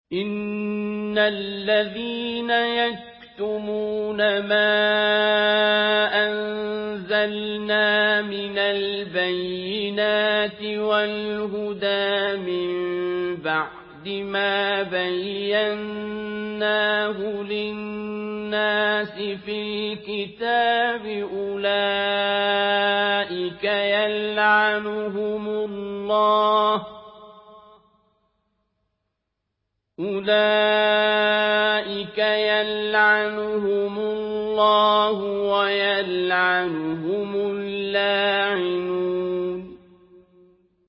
إِنَّ الَّذِينَ يَكْتُمُونَ مَا أَنزَلْنَا مِنَ الْبَيِّنَاتِ وَالْهُدَىٰ مِن بَعْدِ مَا بَيَّنَّاهُ لِلنَّاسِ فِي الْكِتَابِ أُولَٰئِكَ يَلْعَنُهُمُ اللَّهُ وَيَلْعَنُهُمُ